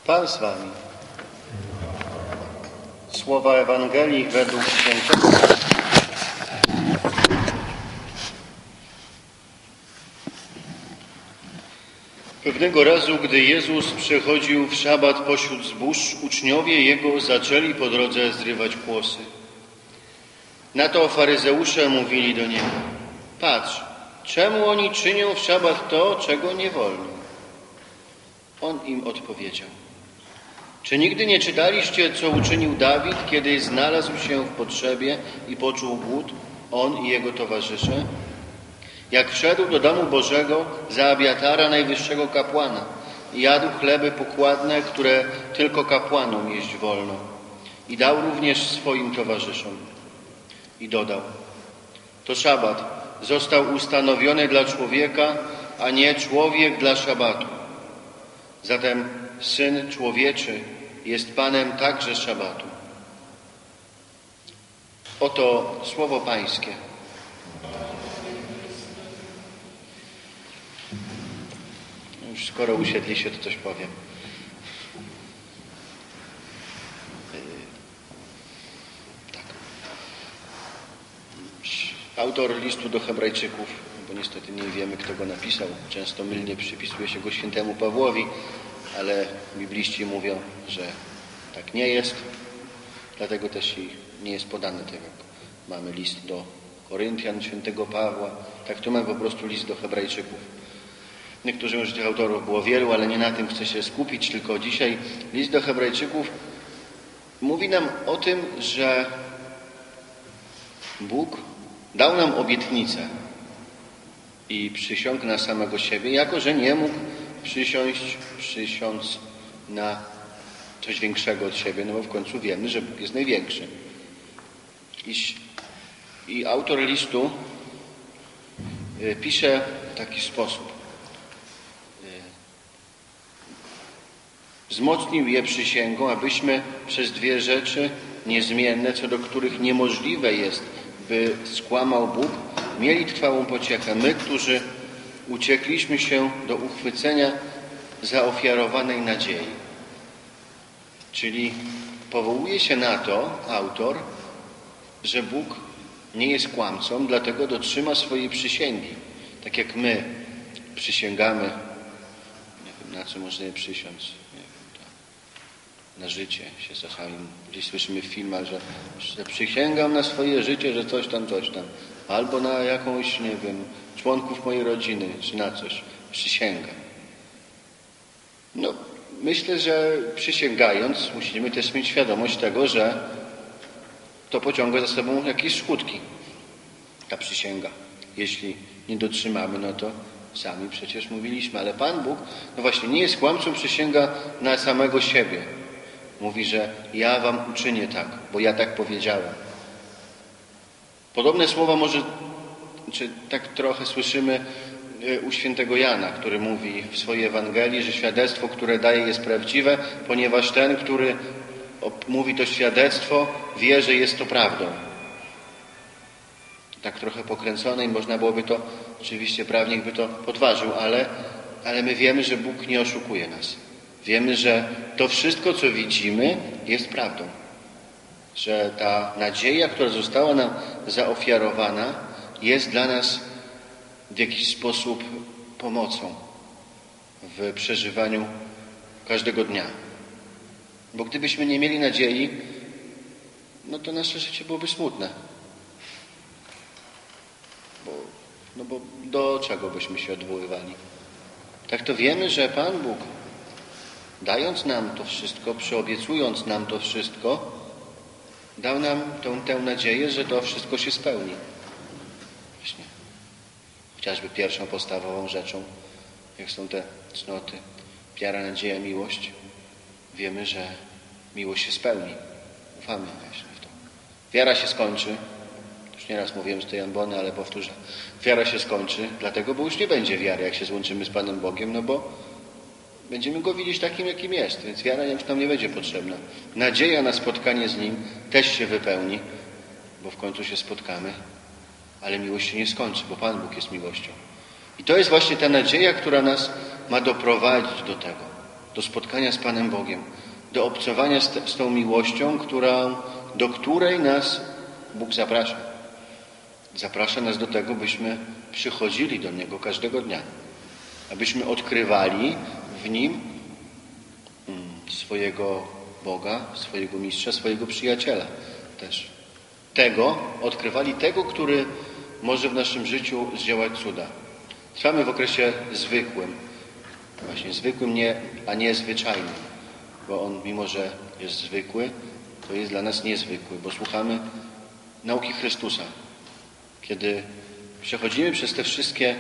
Pan z wami. Słowa Ewangelii według świętego. Pewnego razu, gdy Jezus przechodził w szabat pośród zbóż, uczniowie Jego zaczęli po drodze zrywać kłosy. Na to faryzeusze mówili do Niego: patrz, czemu oni czynią w szabat to, czego nie wolno? On im odpowiedział: czy nigdy nie czytaliście, co uczynił Dawid, kiedy znalazł się w potrzebie i poczuł głód, on i jego towarzysze? Jak wszedł do domu Bożego za Abiatara, najwyższego kapłana, i jadł chleby pokładne, które tylko kapłanom jeść wolno, i dał również swoim towarzyszom. I dodał: to szabat został ustanowiony dla człowieka, a nie człowiek dla szabatu. Zatem Syn Człowieczy jest Panem także szabatu. Oto słowo Pańskie. Już skoro usiedli się, to coś powiem. Tak. Autor listu do Hebrajczyków, bo niestety nie wiemy, kto go napisał. Często mylnie przypisuje się go świętemu Pawłowi, ale bibliści mówią, że tak nie jest. Dlatego też i nie jest podane tak, jak mamy list do Koryntian świętego Pawła. Tak tu mamy po prostu list do Hebrajczyków. Niektórzy mówią, że tych autorów było wielu, ale nie na tym chcę się skupić, tylko dzisiaj list do Hebrajczyków mówi nam o tym, że Bóg dał nam obietnicę i przysiągł na samego siebie, jako że nie mógł przysiąc na coś większego od siebie, no bo w końcu wiemy, że Bóg jest największy. I autor listu pisze w taki sposób. Wzmocnił je przysięgą, abyśmy przez dwie rzeczy niezmienne, co do których niemożliwe jest, by skłamał Bóg, mieli trwałą pociechę. My, którzy uciekliśmy się do uchwycenia zaofiarowanej nadziei. Czyli powołuje się na to autor, że Bóg nie jest kłamcą, dlatego dotrzyma swojej przysięgi. Tak jak my przysięgamy, nie wiem, na co można przysiąc, nie wiem, na życie się czasami gdzieś słyszymy w filmach, że przysięgam na swoje życie, że coś tam. Albo na jakąś, nie wiem, członków mojej rodziny, czy na coś. Przysięgam. No, myślę, że przysięgając musimy też mieć świadomość tego, że to pociąga za sobą jakieś skutki. Ta przysięga. Jeśli nie dotrzymamy, no to sami przecież mówiliśmy. Ale Pan Bóg, no właśnie, nie jest kłamcą, przysięga na samego siebie. Mówi, że ja wam uczynię tak, bo ja tak powiedziałem. Podobne słowa może, czy tak trochę słyszymy u świętego Jana, który mówi w swojej Ewangelii, że świadectwo, które daje, jest prawdziwe, ponieważ ten, który mówi to świadectwo, wie, że jest to prawdą. Tak trochę pokręcone i można byłoby to, oczywiście prawnik by to podważył, ale my wiemy, że Bóg nie oszukuje nas. Wiemy, że to wszystko, co widzimy, jest prawdą. Że ta nadzieja, która została nam zaofiarowana, jest dla nas w jakiś sposób pomocą w przeżywaniu każdego dnia. Bo gdybyśmy nie mieli nadziei, no to nasze życie byłoby smutne. Bo do czego byśmy się odwoływali? Tak to wiemy, że Pan Bóg, dając nam to wszystko, przyobiecując nam to wszystko, dał nam tę nadzieję, że to wszystko się spełni. Właśnie. Chociażby pierwszą podstawową rzeczą, jak są te cnoty, wiara, nadzieja, miłość. Wiemy, że miłość się spełni. Ufamy właśnie w to. Wiara się skończy. Już nieraz mówiłem z tej ambony, ale powtórzę. Wiara się skończy, dlatego, bo już nie będzie wiary, jak się złączymy z Panem Bogiem, no bo będziemy Go widzieć takim, jakim jest, więc wiara już nam nie będzie potrzebna. Nadzieja na spotkanie z Nim też się wypełni, bo w końcu się spotkamy, ale miłość się nie skończy, bo Pan Bóg jest miłością. I to jest właśnie ta nadzieja, która nas ma doprowadzić do tego, do spotkania z Panem Bogiem, do obcowania z tą miłością, do której nas Bóg zaprasza. Zaprasza nas do tego, byśmy przychodzili do Niego każdego dnia, abyśmy odkrywali w Nim swojego Boga, swojego Mistrza, swojego Przyjaciela też. Odkrywali tego, który może w naszym życiu zdziałać cuda. Trwamy w okresie zwykłym, właśnie zwykłym, a nie zwyczajnym, bo On, mimo że jest zwykły, to jest dla nas niezwykły, bo słuchamy nauki Chrystusa. Kiedy przechodzimy przez te wszystkie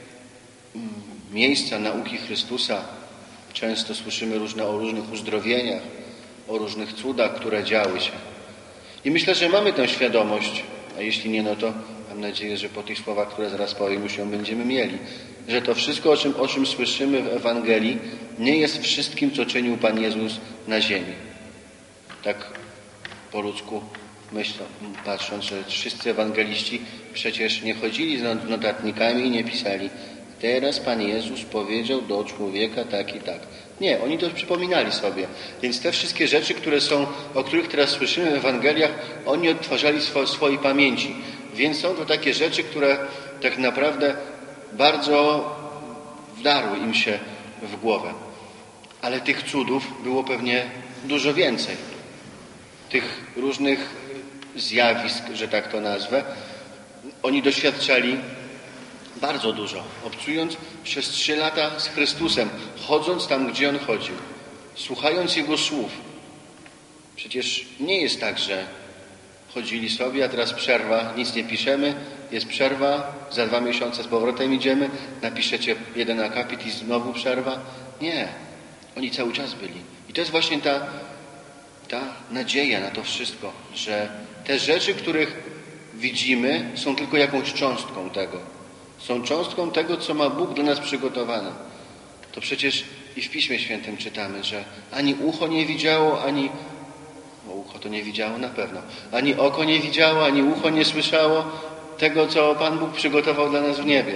miejsca nauki Chrystusa, często słyszymy o różnych uzdrowieniach, o różnych cudach, które działy się. I myślę, że mamy tę świadomość, a jeśli nie, no to mam nadzieję, że po tych słowach, które zaraz powiem, już ją będziemy mieli, że to wszystko, o czym słyszymy w Ewangelii, nie jest wszystkim, co czynił Pan Jezus na ziemi. Tak po ludzku myślą, patrząc, że wszyscy ewangeliści przecież nie chodzili z notatnikami i nie pisali: teraz Pan Jezus powiedział do człowieka tak i tak. Nie, oni to przypominali sobie. Więc te wszystkie rzeczy, o których teraz słyszymy w Ewangeliach, oni odtwarzali w swojej pamięci. Więc są to takie rzeczy, które tak naprawdę bardzo wdarły im się w głowę. Ale tych cudów było pewnie dużo więcej. Tych różnych zjawisk, że tak to nazwę, oni doświadczali bardzo dużo, obcując przez 3 lata z Chrystusem, chodząc tam, gdzie On chodził, słuchając Jego słów. Przecież nie jest tak, że chodzili sobie, a teraz przerwa, nic nie piszemy, jest przerwa, za 2 miesiące z powrotem idziemy, napiszecie 1 akapit i znowu przerwa. Nie, oni cały czas byli. I to jest właśnie ta nadzieja na to wszystko, że te rzeczy, których widzimy, są tylko jakąś cząstką tego. Są cząstką tego, co ma Bóg dla nas przygotowane. To przecież i w Piśmie Świętym czytamy, że ani ucho nie widziało, ucho to nie widziało na pewno, ani oko nie widziało, ani ucho nie słyszało tego, co Pan Bóg przygotował dla nas w niebie.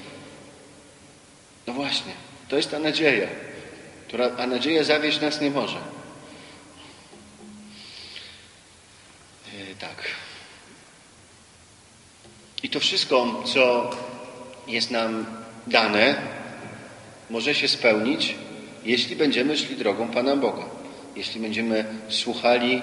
No właśnie, to jest ta nadzieja, a nadzieja zawieść nas nie może. Tak. I to wszystko, co jest nam dane, może się spełnić, jeśli będziemy szli drogą Pana Boga. Jeśli będziemy słuchali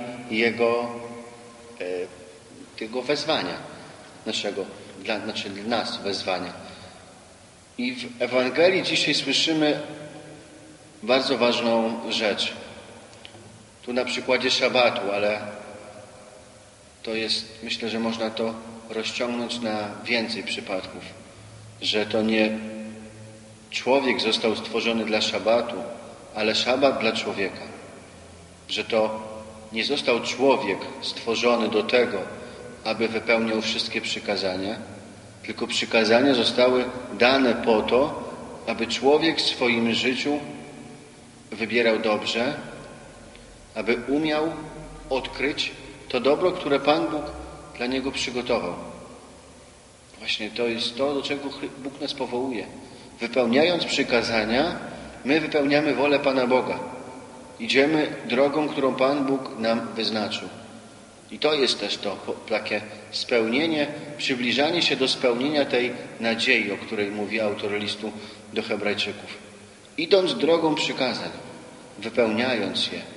Jego wezwania, dla nas wezwania. I w Ewangelii dzisiaj słyszymy bardzo ważną rzecz. Tu na przykładzie szabatu, ale to jest, myślę, że można to rozciągnąć na więcej przypadków, że to nie człowiek został stworzony dla szabatu, ale szabat dla człowieka. Że to nie został człowiek stworzony do tego, aby wypełniał wszystkie przykazania, tylko przykazania zostały dane po to, aby człowiek w swoim życiu wybierał dobrze, aby umiał odkryć to dobro, które Pan Bóg dla niego przygotował. Właśnie to jest to, do czego Bóg nas powołuje. Wypełniając przykazania, my wypełniamy wolę Pana Boga. Idziemy drogą, którą Pan Bóg nam wyznaczył. I to jest też to takie spełnienie, przybliżanie się do spełnienia tej nadziei, o której mówi autor listu do Hebrajczyków. Idąc drogą przykazań, wypełniając je.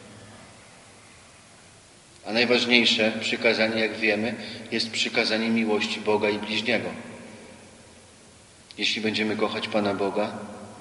A najważniejsze przykazanie, jak wiemy, jest przykazanie miłości Boga i bliźniego. Jeśli będziemy kochać Pana Boga,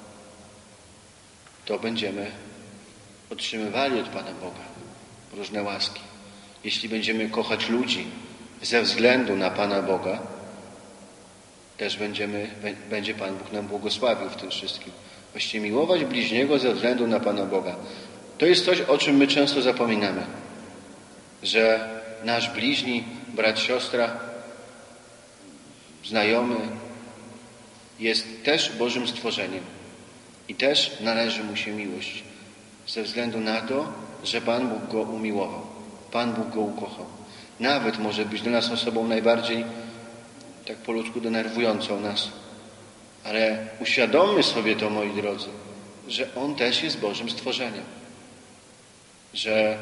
to będziemy otrzymywali od Pana Boga różne łaski. Jeśli będziemy kochać ludzi ze względu na Pana Boga, też będzie Pan Bóg nam błogosławił w tym wszystkim. Właściwie miłować bliźniego ze względu na Pana Boga. To jest coś, o czym my często zapominamy. Że nasz bliźni, brat, siostra, znajomy jest też Bożym stworzeniem i też należy mu się miłość ze względu na to, że Pan Bóg go umiłował, Pan Bóg go ukochał. Nawet może być dla nas osobą najbardziej, tak po ludzku, denerwującą nas. Ale uświadommy sobie to, moi drodzy, że On też jest Bożym stworzeniem. Że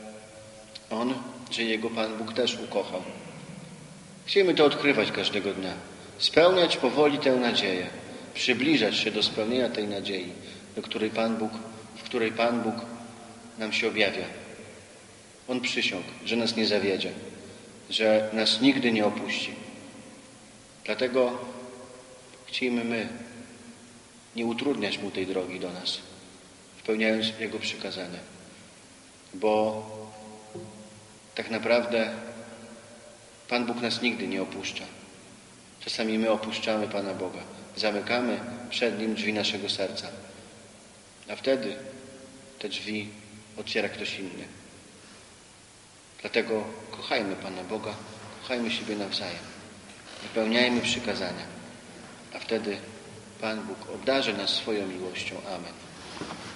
Jego Pan Bóg też ukochał. Chcemy to odkrywać każdego dnia. Spełniać powoli tę nadzieję. Przybliżać się do spełnienia tej nadziei, w której Pan Bóg nam się objawia. On przysiągł, że nas nie zawiedzie, że nas nigdy nie opuści. Dlatego chcemy my nie utrudniać Mu tej drogi do nas, spełniając Jego przykazania. Bo tak naprawdę Pan Bóg nas nigdy nie opuszcza. Czasami my opuszczamy Pana Boga. Zamykamy przed Nim drzwi naszego serca. A wtedy te drzwi otwiera ktoś inny. Dlatego kochajmy Pana Boga, kochajmy siebie nawzajem. Wypełniajmy przykazania. A wtedy Pan Bóg obdarzy nas swoją miłością. Amen.